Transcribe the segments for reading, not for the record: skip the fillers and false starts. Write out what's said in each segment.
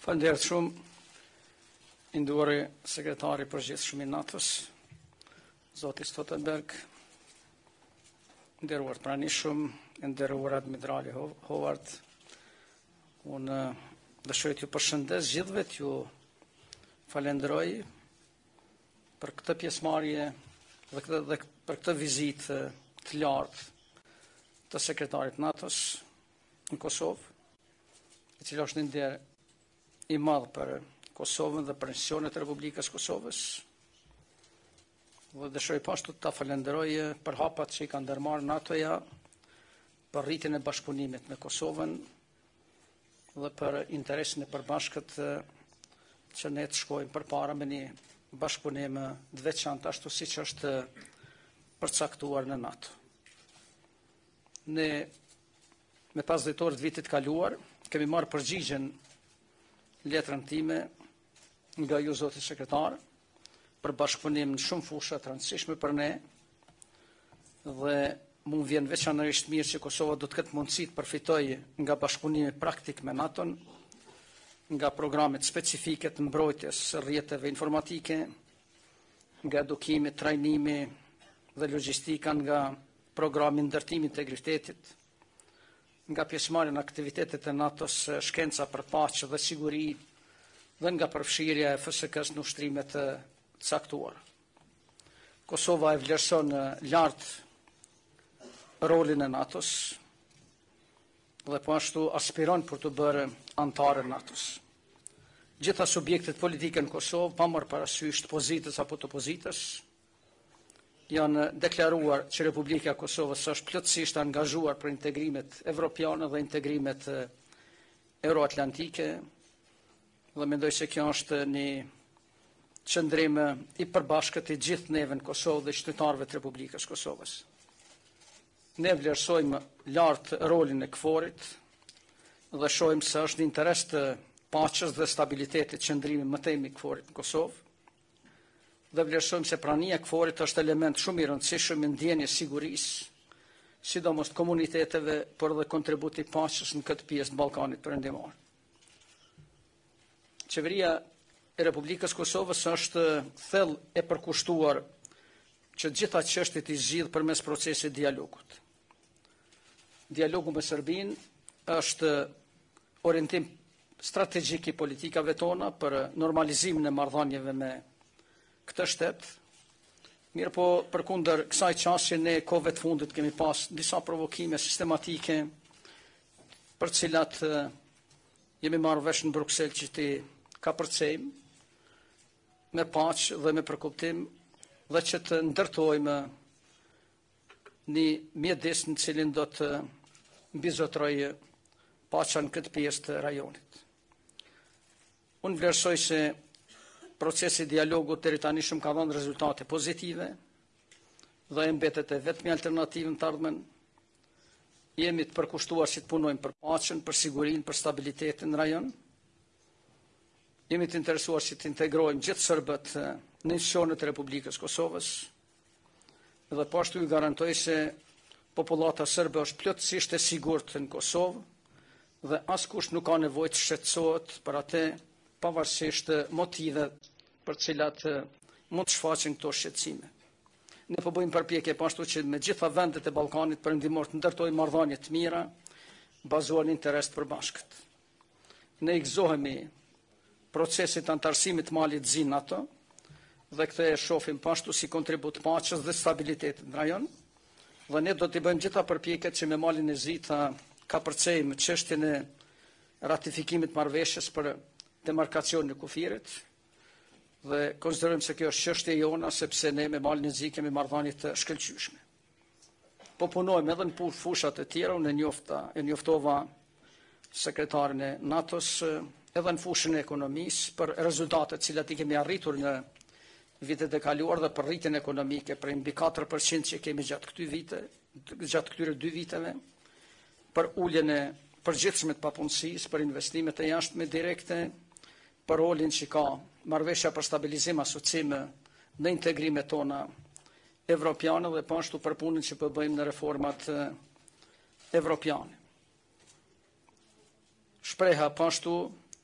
Falënderit shumë, i nduari sekretari i përgjithshëm i NATO-s, zoti Stoltenberg, nderuar pranishëm, nderuar admirali Howard, unë dëshiroj t'ju përshëndes gjithëve, t'ju falenderoj për këtë pjesëmarrje dhe për këtë vizitë të lartë të sekretarit NATO-s në Kosovë, e cila është një nder i madh për Kosovën dhe për institucionet e Republikës Kosovës. Dhe dëshiroj pashtu ta falenderoj për hapat që i ka ndërmarrë NATO-ja për rritjen e bashkëpunimit me Kosovën dhe për interesin e përbashkët që ne të shkojmë përpara me një bashkëpunim të veçantë ashtu siç është përcaktuar në NATO. Ne me 5 dhjetor të vitit kaluar kemi marrë përgjigjen letrën time nga ju zoti sekretar për bashkëpunim në shumë fusha të rëndësishme për ne dhe mu vjen veçanërisht mirë që Kosova do të ketë mundësi të përfitojë nga bashkëpunimi praktik me NATO-n, nga programet specifike të mbrojtjes së rrjeteve informatike, nga edukimi, trajnimi dhe logjistika, nga programi ndërtimi integritetit, nga pjesëmarrja në aktivitetet e NATO-s, shkenca për paqe dhe siguri, dhe nga përfshirja e FSK-s në ushtrime të caktuara. Kosova e vlerëson lart rolin e NATO-s dhe po ashtu aspiron për të bërë antare në NATO-s. Gjitha subjektet politike në Kosovë, pa marrë parasysh të pozitës apo të opozitës, janë deklaruar që Republika e Kosovës është plotësisht angazhuar për integrimet evropiane dhe integrimet euroatlantike, dhe mendoj se kjo është një qëndrim i përbashkët i gjithë neve në Kosovë dhe qytetarëve të Republikës Kosovës. Ne vlerësojmë lartë rolin e KFOR-it dhe shohim se është në interes të paqes dhe stabilitetit qëndrimi më tepër i KFOR-it në Kosovë. Dhe vlerësojmë se prania e KFOR-it është element shumë i rëndësishëm i ndjenjes sigurisë, sidomos të komuniteteve, por dhe kontributi i paqes në këtë pjesë të Ballkanit Perëndimor. Qeveria e Republikës Kosovës është thellë e përkushtuar që gjitha çështjet i zgjidh përmes procesit dialogut. Dialogu me Serbinë është orientim strategjik i politikave tona për normalizimin e marrëdhënieve me këtë shtet. Mirë po, përkundër kësaj çështje ne kohëve të fundit kemi pas disa provokime sistematike për të cilat jemi marrë vesh në Bruksel që ti ka përcejmë me paqë dhe me përkuptim dhe që të ndërtojmë një mjedis në cilin do të mbizotroj paqja në këtë pjesë të rajonit. Unë vlerësoj se procesi dialogut deri tani shumë ka dhënë rezultate pozitive dhe mbetet e vetmi alternativë në të ardhmen. Jemi të përkushtuar si të punojmë për paqen, për sigurinë, për stabilitetin në rajon. Jemi të interesuar si të integrojmë gjithë serbët në institucionet e Republikës Kosovës dhe po ashtu ju garantoj se popullata serbe është plotësisht e sigurt në Kosovë dhe askush nuk ka nevojë të shqetësohet për atë pavarësisht motive për cilat mund të shfaqen këto shqetësime. Ne po bëjmë përpjekje po ashtu që me gjitha vendet e Ballkanit Perëndimor të ndërtojmë marrëdhënie të mira bazuar në interes të përbashkët. Ne i gëzohemi procesit antarësimit malit zi NATO dhe këtë e shohim po ashtu si kontribut paqes dhe stabilitetit në rajon dhe ne do t'i bëjmë gjitha përpjekjet që me malin e zi ta kapërcejmë çështjen e ratifikimit marrëveshjes për demarkacionin e kufirit dhe konsiderojmë se kjo është çështje jona sepse ne me malin e zi kemi marrëdhënie të shkëlqyeshme. Po punojmë edhe në fushat e tjera, unë njoftova sekretarin e NATO-s edhe në fushën e ekonomisë për rezultatet cilat i kemi arritur në vitet e kaluar dhe për rritjen ekonomike për mbi 4% që kemi gjatë këtyre 2 viteve, për uljen e përgjithshme të papunësisë, për investimet e jashtme direkte, për rolin që ka marrëveshja për stabilizim asocim në integrimet tona evropiane dhe po ashtu për punën që po bëjmë në reformat evropiane. Shpreha po ashtu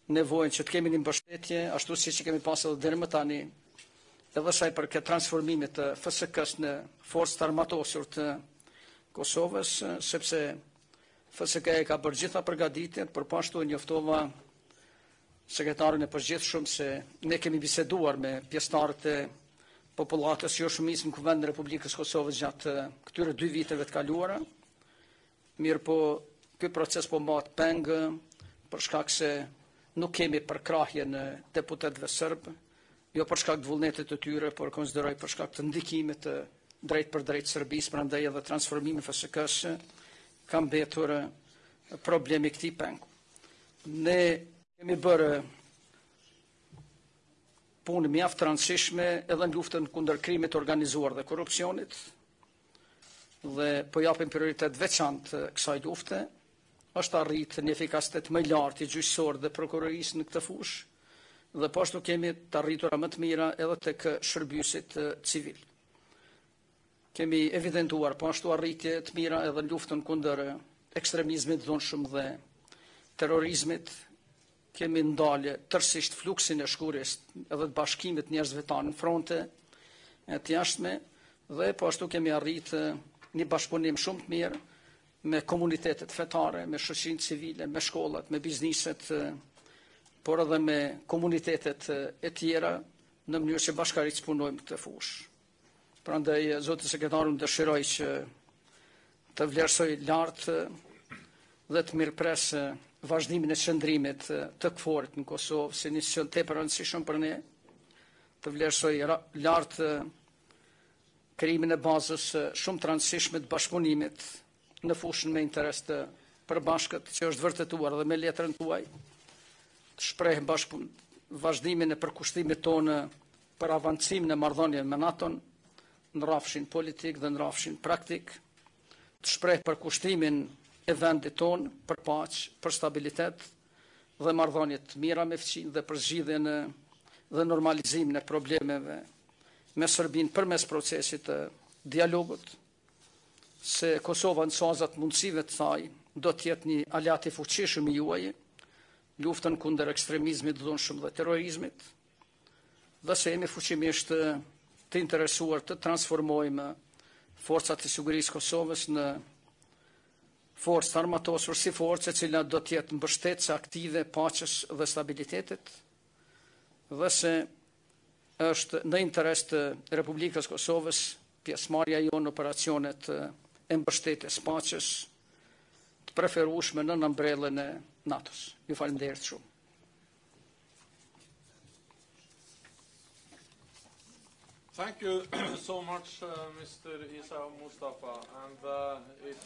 nevojën që të kemi një mbështetje, ashtu si që kemi pasur edhe deri më tani, edhe sa i përket transformimit të FSK-s në forcë të armatosur të Kosovës, sepse FSK e ka bërë gjitha përgatitjet, por po ashtu njoftova sekretarin e përgjithshëm se ne kemi biseduar me pjesëtarët e popullatës jo shumicë në Kuvendin e Republikës Kosovës gjatë këtyre 2 viteve të kaluara. Mirë po, ky proces po mbahet peng për shkak se nuk kemi përkrahje në deputetëve serbë, jo për shkak të vullnetit të tyre, por konsideroj për shkak të ndikimit të drejt për drejt Serbisë, prandaj edhe transformimi i FSK-s ka mbetur problemi këtij pengu. Ne kemi bërë punë mjaft të rëndësishme edhe në luftën kundër krimit organizuar dhe korrupsionit, dhe po japim prioritet veçantë kësaj lufte. Është arritë një efikasitet më lartë i gjyqësorë dhe prokurorisë në këtë fushë, dhe po ashtu kemi të arritura më të mira edhe tek shërbysit civil. Kemi evidentuar po ashtu arritje të mira edhe në luftën kundër ekstremizmit dhunshëm dhe terrorizmit. Kemi ndalë tërësisht fluksin e shkurës edhe të bashkimit njerëzve tanë në fronte të jashtme, dhe po ashtu kemi arritë një bashkëpunim shumë të mirë me komunitetet fetare, me shoqërinë civile, me shkollat, me bizniset, por edhe me komunitetet e tjera në mënyrë që bashkërisht punojmë këtë fushë. Prandaj zoti sekretar, unë dëshiroj që të vlerësoj lartë dhe të mirëpres vazhdimin e qëndrimit të KFOR-it në Kosovë si një mision tepër rëndësishëm për ne, të vlerësoj lartë krijimin e bazës shumë të rëndësishme të bashkëpunimit në fushën me interes të përbashkët që është vërtetuar dhe me letrën tuaj, të shpreh vazhdimin e përkushtimit tonë për avancim në marrëdhënie me NATO-n në rrafshin politik dhe në rrafshin praktik, të shpreh përkushtimin e vendit tonë për paqë, për stabilitet dhe marrëdhënie të mira me fqin dhe për zgjidhjen dhe normalizimin e problemeve me Serbinë përmes procesit të dialogut, se Kosova në sazat mundësive të saj do të jetë një aleat i fuqishëm i juaj luftën kundër ekstremizmit dhunshëm dhe terrorizmit, dhe se jemi fuqimisht të interesuar të transformojmë forcat e sigurisë Kosovës në forcë të armatosur si forcë e cila do të jetë mbështetëse aktive paqes dhe stabilitetit, dhe se është në interes të Republikës Kosovës pjesëmarrja jonë në operacionet e mbështetjes paqes të preferueshme në ambrellën e NATO-s. Ju falenderoj shumë. Thank you so much, Mr. Isa Mustafa, and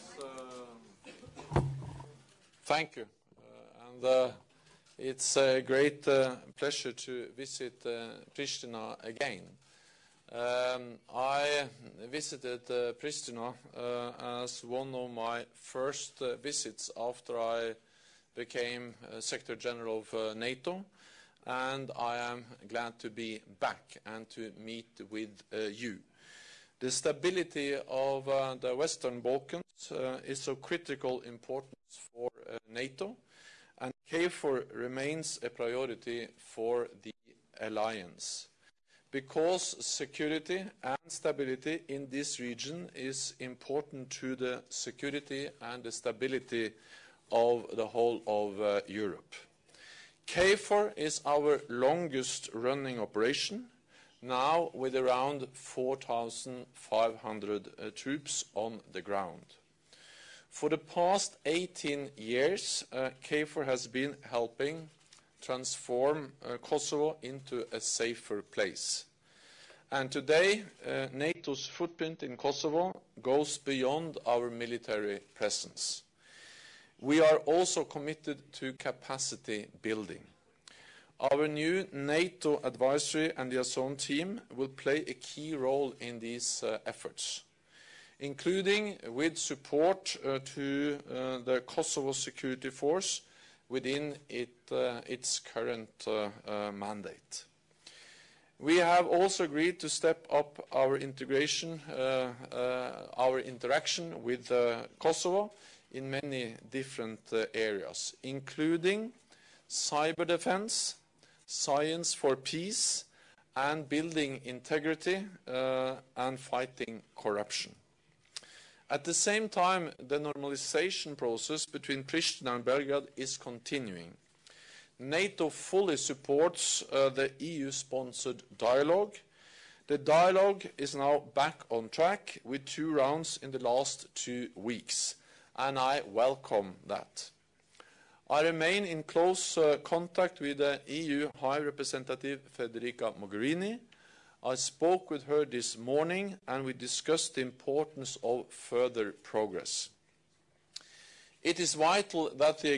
thank you, and it's a great pleasure to visit Pristina again. I visited Pristina as one of my first visits after I became Secretary General of NATO, and I am glad to be back and to meet with you. The stability of the Western Balkans is of critical importance for NATO, and KFOR remains a priority for the alliance, because security and stability in this region is important to the security and the stability of the whole of Europe. KFOR is our longest running operation, now with around 4,500 troops on the ground. For the past 18 years, KFOR has been helping transform Kosovo into a safer place. And today, NATO's footprint in Kosovo goes beyond our military presence. We are also committed to capacity building. Our new NATO advisory and liaison team will play a key role in these efforts, including with support to the Kosovo Security Force within its current mandate. We have also agreed to step up our interaction with Kosovo in many different areas, including cyber defense, science for peace, and building integrity and fighting corruption. At the same time, the normalization process between Pristina and Belgrade is continuing. NATO fully supports the EU-sponsored dialogue. The dialogue is now back on track with 2 rounds in the last 2 weeks, and I welcome that. I remain in close contact with the EU High Representative Federica Mogherini. I spoke with her this morning and we discussed the importance of further progress. It is vital that the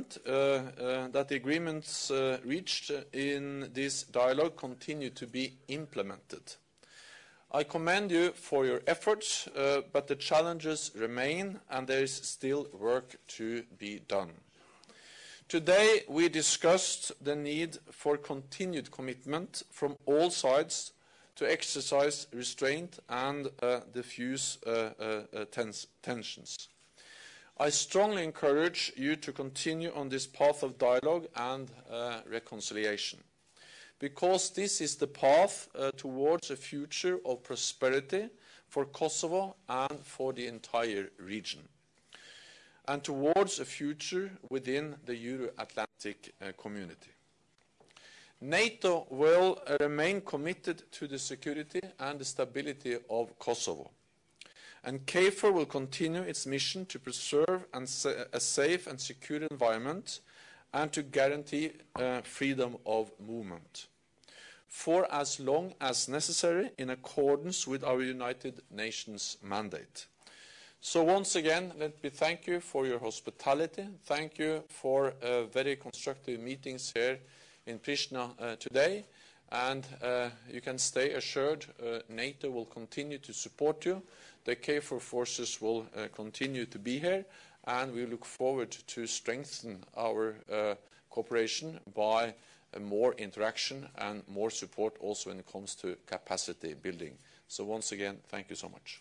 agreements reached in this dialogue continue to be implemented. I commend you for your efforts, but the challenges remain and there is still work to be done. Today we discussed the need for continued commitment from all sides to exercise restraint and diffuse tensions. I strongly encourage you to continue on this path of dialogue and reconciliation, because this is the path towards a future of prosperity for Kosovo and for the entire region, and towards a future within the Euro-Atlantic community. NATO will remain committed to the security and the stability of Kosovo, and KFOR will continue its mission to preserve a safe and secure environment and to guarantee freedom of movement for as long as necessary in accordance with our United Nations mandate. So once again, let me thank you for your hospitality. Thank you for very constructive meetings here in Pristina today. And you can stay assured NATO will continue to support you. The KFOR forces will continue to be here. And we look forward to strengthen our cooperation by more interaction and more support also when it comes to capacity building. So once again, thank you so much.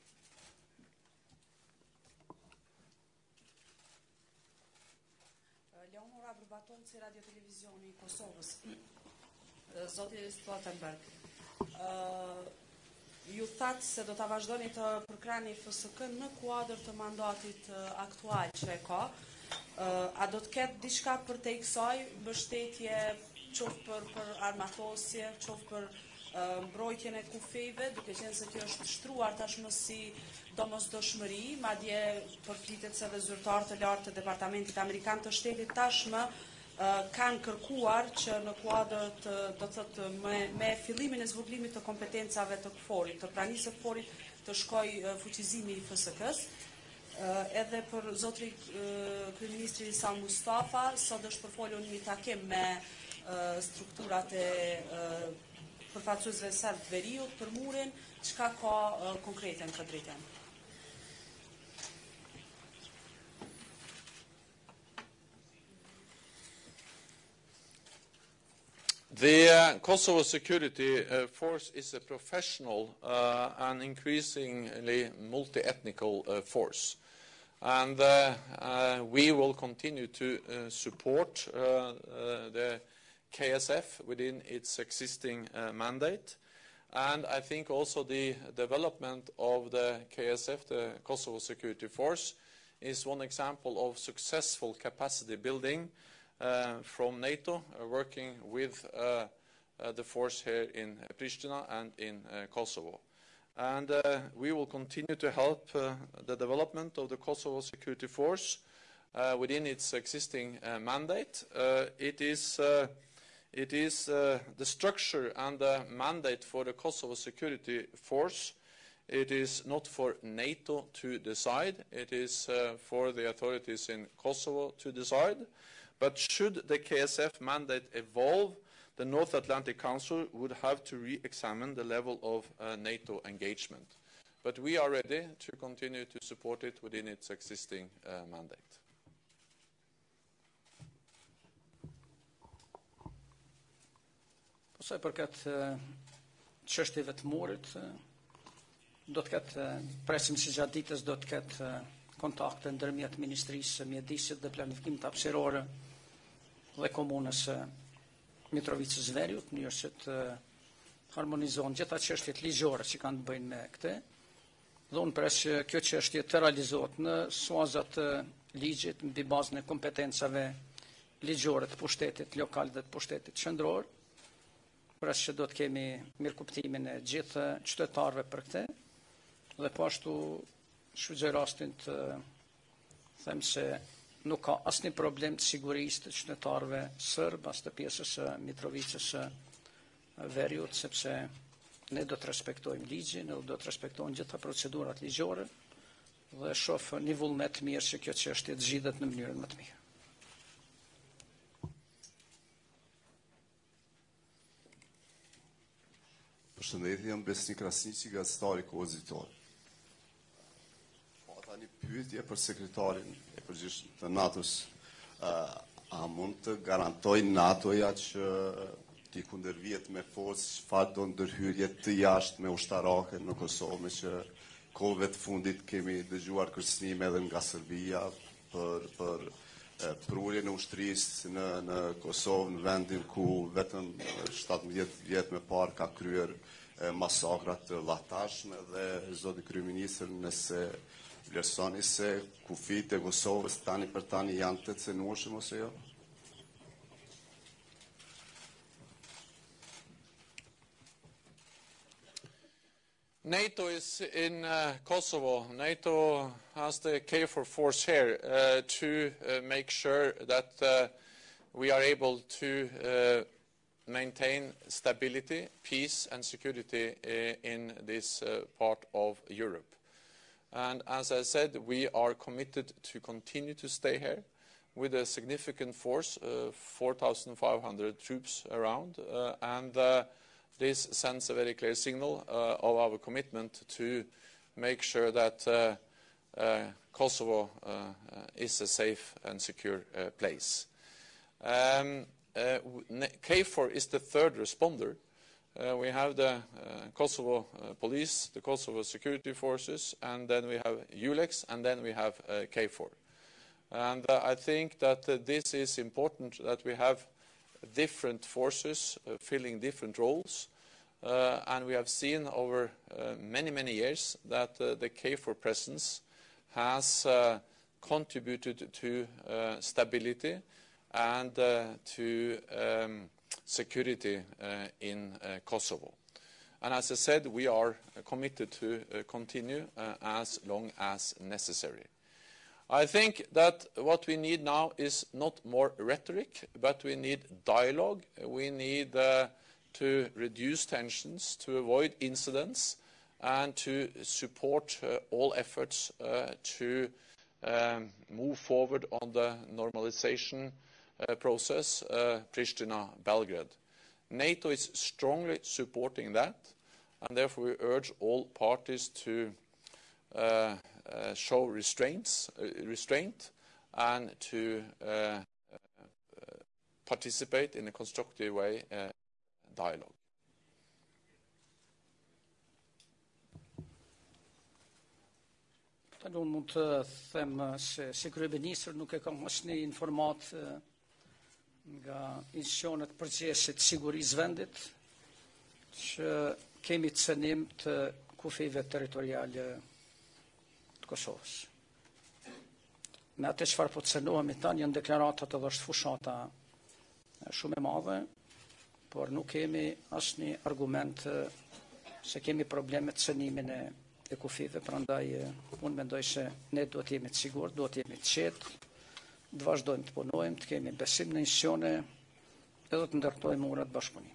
Radio-Televizioni i Kosovës, Zoti Stoltenberg, ju thatë se do ta vazhdoni të përkrahni FSK në kuadër të mandatit aktual që e ka. A do të ketë diçka për te kësaj mbështetje, qoftë për armatosje, qoftë për mbrojtjen e kufijve, duke qenë se kjo është shtruar tashmë si domosdoshmëri, madje përflitet se dhe zyrtarë të lartë të Departamentit Amerikan të Shtetit tashmë kanë kërkuar që në kuadër të, do thotë, me fillimin e zvogëlimit të kompetencave të KFOR-it, të pranisë së KFOR-it të shkojë fuqizimi i FSK-s. Edhe për zotri kryeministri Sal Mustafa, sot është përfolur një takim me strukturat e përfaqësuesve serb veriut për murin, çka ka konkrete në këtë drejtim? The Kosovo Security Force is a professional and increasingly multi-ethnical force. And we will continue to support the KSF within its existing mandate. And I think also the development of the KSF, the Kosovo Security Force, is one example of successful capacity building from NATO, working with the force here in Pristina and in Kosovo. And we will continue to help the development of the Kosovo Security Force within its existing mandate. It is the structure and the mandate for the Kosovo Security Force. It is not for NATO to decide. It is for the authorities in Kosovo to decide. But should the KSF mandate evolve, the North Atlantic Council would have to re-examine the level of NATO engagement. But we are ready to continue to support it within its existing mandate. Sa i përket çështjeve të murit, do të ketë, presim si gjatë ditës do të ketë kontakte ndërmjet Ministrisë së Mjedisit dhe Planifikimit Hapësiror dhe komunës Mitrovicës Veriut, në mënyrë që të harmonizohen gjitha çështjet ligjore që kanë të bëjnë me këtë. Dhe unë pres që kjo çështje të realizohet në suazat të ligjit mbi bazën e kompetencave ligjore të pushtetit lokal dhe të pushtetit qendror. Pres që do të kemi mirëkuptimin e gjithë qytetarëve për këtë. Dhe po ashtu shfrytëzoj rastin të them se nuk ka asnjë problem të sigurisë të qytetarëve serb as të pjesës së Mitrovicës së Veriut, sepse ne do të respektojmë ligjin, ne do të respektojmë gjitha procedurat ligjore dhe shoh një vullnet mirë që kjo çështje të zgjidhet në mënyrën më të mirë. Përshëndetje, jam Besnik Krasniqi, gazetari Kozitor. Ata një pyetje për sekretarin e përgjithshëm të NATO-s. A mund të garantoj NATO-ja që t'i kundërvihet me forcë çfarë do ndërhyrje të jashtme ushtarake në Kosovë, me që kohëve të fundit kemi dëgjuar kërcënime edhe nga Serbia për prurjen e ushtrisë në Kosovë, në vendin ku vetëm 17 vjet më parë ka kryer masakrat të llahtaeshme dhe zoti kryeministër, nëse vlerësoni se kufijtë e Kosovës tani për tani janë të cënueshëm ose jo? NATO is in Kosovo. NATO has the KFOR force here to make sure that we are able to maintain stability, peace and security in this part of Europe. And as I said, we are committed to continue to stay here with a significant force, 4,500 troops around, and this sends a very clear signal of our commitment to make sure that Kosovo is a safe and secure place. KFOR is the third responder. We have the Kosovo police, the Kosovo security forces, and then we have ULEX, and then we have KFOR. And I think that this is important, that we have different forces filling different roles, and we have seen over many years that the KFOR presence has contributed to stability and to security in Kosovo. And as I said, we are committed to continue as long as necessary. I think that what we need now is not more rhetoric, but we need dialogue. We need to reduce tensions, to avoid incidents, and to support all efforts to move forward on the normalization process, Pristina-Belgrade. NATO is strongly supporting that, and therefore we urge all parties to show restraint and to participate in a constructive way dialogue. Unë mund të them se si kryeministër nuk e kam asnjë informat nga institucionet përgjithëse të sigurisë vendit që kemi cënim të kufive territoriale të Kosovës. Me atë çfarë po cënohemi tani janë deklaratat edhe është fushata shumë e madhe, por nuk kemi asnjë argument se kemi probleme të cënimin e kufive, prandaj unë mendoj se ne duhet jemi të sigurt, duhet jemi të qetë, të vazhdojmë të punojmë, të kemi besim në institucione edhe të ndërtojmë urat bashkëpunimit.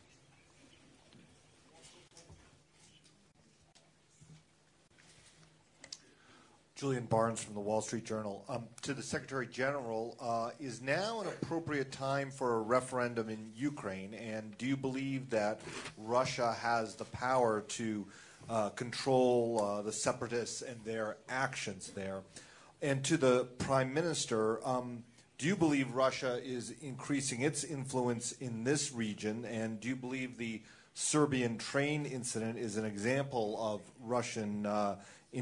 Julian Barnes from the Wall Street Journal. To the Secretary General, is now an appropriate time for a referendum in Ukraine? And do you believe that Russia has the power to control the separatists and their actions there? And to the Prime Minister, do you believe Russia is increasing its influence in this region? And do you believe the Serbian train incident is an example of Russian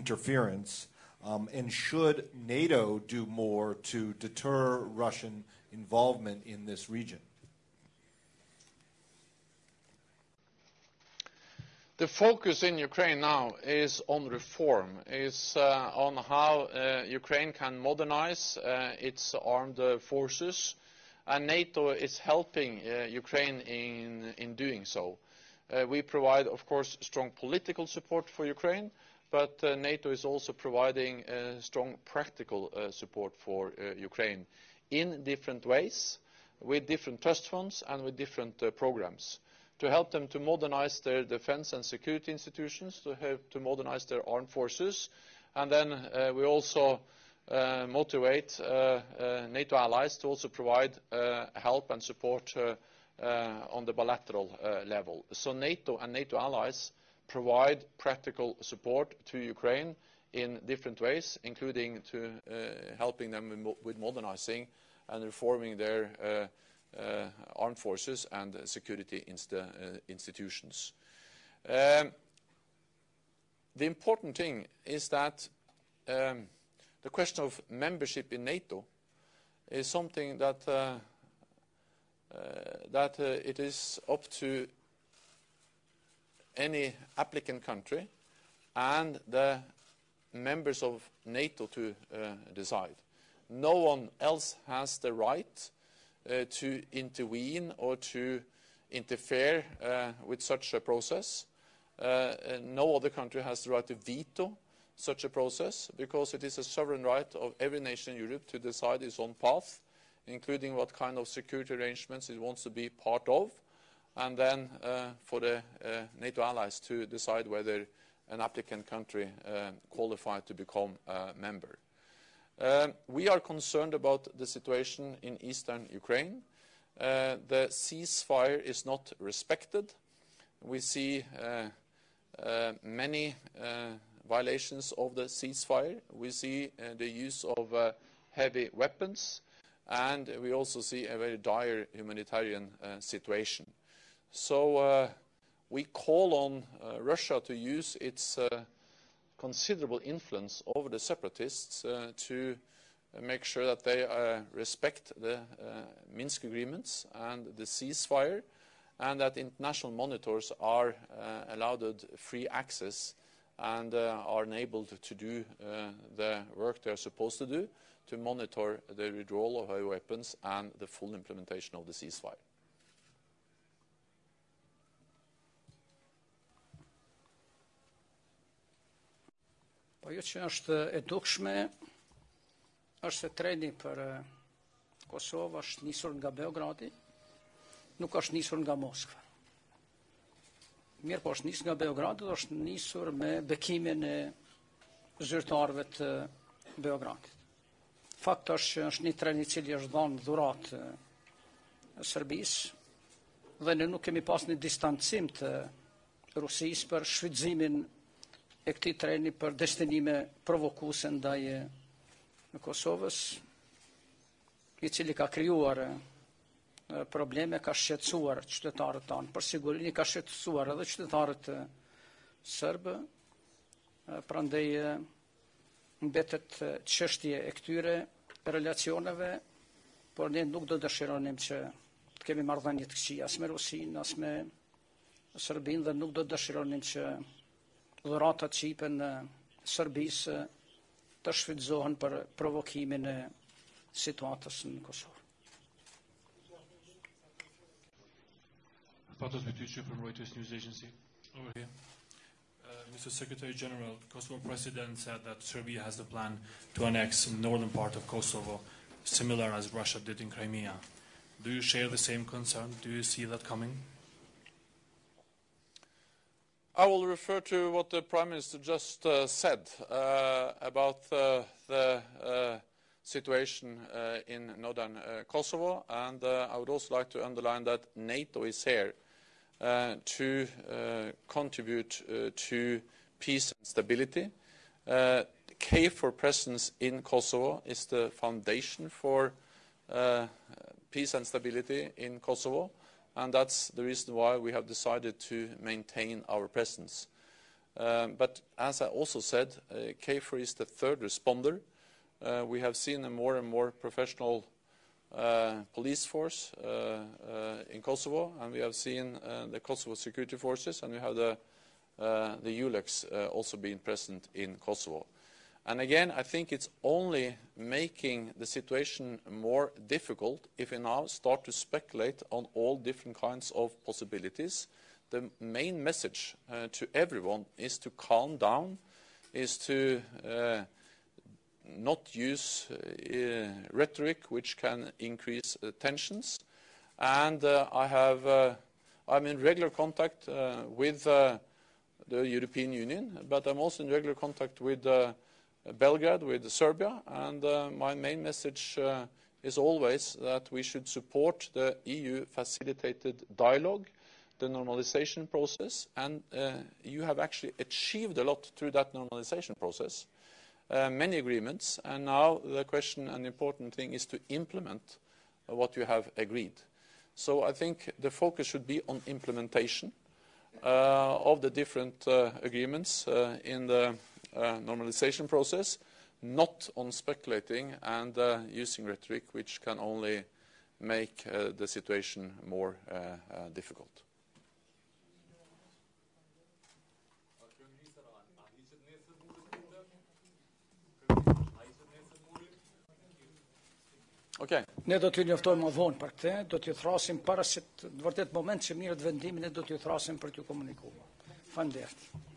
interference? And should NATO do more to deter Russian involvement in this region? The focus in Ukraine now is on reform, is on how Ukraine can modernize its armed forces, and NATO is helping Ukraine in doing so. We provide, of course, strong political support for Ukraine, but NATO is also providing strong practical support for Ukraine in different ways, with different trust funds and with different programs, to help them to modernize their defense and security institutions, to help to modernize their armed forces. And then we also motivate NATO allies to also provide help and support on the bilateral level. So NATO and NATO allies provide practical support to Ukraine in different ways, including to helping them with modernizing and reforming their armed forces and security institutions. The important thing is that the question of membership in NATO is something that it is up to any applicant country and the members of NATO to decide. No one else has the right to intervene or to interfere with such a process. No other country has the right to veto such a process, because it is a sovereign right of every nation in Europe to decide its own path, including what kind of security arrangements it wants to be part of, and then for the NATO allies to decide whether an applicant country qualified to become a member. We are concerned about the situation in eastern Ukraine. The ceasefire is not respected. We see many violations of the ceasefire. We see the use of heavy weapons, and we also see a very dire humanitarian situation. So we call on Russia to use its considerable influence over the separatists to make sure that they respect the Minsk agreements and the ceasefire, and that international monitors are allowed free access and are enabled to do the work they are supposed to do, to monitor the withdrawal of heavy weapons and the full implementation of the ceasefire. Po jo që është e dukshme, është se treni për Kosovë është nisur nga Beogradi, nuk është nisur nga Moskva. Mirë po është nisur nga Beogradi dhe është nisur me bekimin e zyrtarëve të Beogradit. Fakt është që është një tren I cili është dhënë dhuratë Serbisë dhe ne nuk kemi pas një distancim të Rusisë për shfrytëzimin e këtij treni për destinime provokuese ndaj Kosovës, I cili ka krijuar probleme, ka shqetësuar qytetarët tanë, për sigurinë ka shqetësuar edhe qytetarët serbë, prandaj mbetet çështje e këtyre relacioneve, por ne nuk do dëshironim që të kemi marrëdhënie të këqija as me Rusinë, as me Serbinë, dhe nuk do dëshironim që dhuratat që jipen Serbisë të shfrytëzohen për provokimin e situatës në Kosovë. Patos Betucci from Reuters News Agency. Over here. Mr. Secretary General, Kosovo President said that Serbia has the plan to annex the northern part of Kosovo, similar as Russia did in Crimea. Do you share the same concern? Do you see that coming? I will refer to what the Prime Minister just said about the situation in northern Kosovo, and I would also like to underline that NATO is here to contribute to peace and stability. KFOR presence in Kosovo is the foundation for peace and stability in Kosovo, and that's the reason why we have decided to maintain our presence. But as I also said, KFOR is the third responder. We have seen a more and more professional police force in Kosovo, and we have seen the Kosovo security forces, and we have the ULEX also being present in Kosovo. And again, I think it's only making the situation more difficult if we now start to speculate on all different kinds of possibilities. The main message to everyone is to calm down, is to not use rhetoric which can increase tensions. And I'm in regular contact with the European Union, but I'm also in regular contact with Belgrade, with Serbia, and my main message is always that we should support the EU-facilitated dialogue, the normalization process, and you have actually achieved a lot through that normalization process, many agreements, and now the question and important thing is to implement what you have agreed. So I think the focus should be on implementation of the different agreements in the normalization process, not on speculating and using rhetoric which can only make the situation more difficult. Okay. Ne do t'ju njoftojmë më vonë për këtë, do t'ju thrasim para se në vërtet moment që mirët vendimin e do t'ju thrasim për t'ju komunikuar. Faleminderit.